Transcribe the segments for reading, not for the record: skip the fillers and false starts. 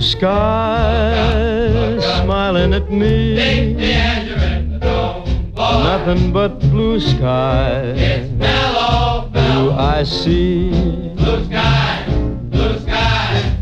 skies smiling at me. Nothing but blue skies. It's mellow, Do I see blue sky, blue sky.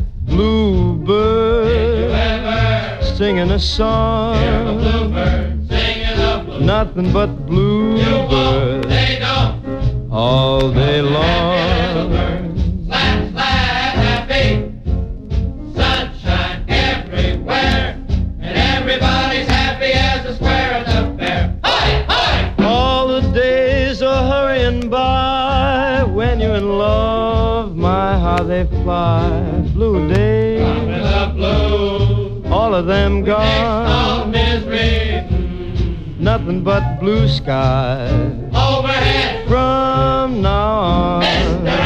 bluebird singing a song? Hear a bluebird singing a blue. Nothing but You won't, bluebird they don't. all day Happy little long. bird, slap, slap, happy. Sunshine everywhere, and everybody's happy as a square at the fair. Hi, hi! All the days are hurrying by when you're in love. My, how they fly. Blue days, With the blue, all of them makes no gone. misery. Nothing but blue skies Overhead, from now on. Mr.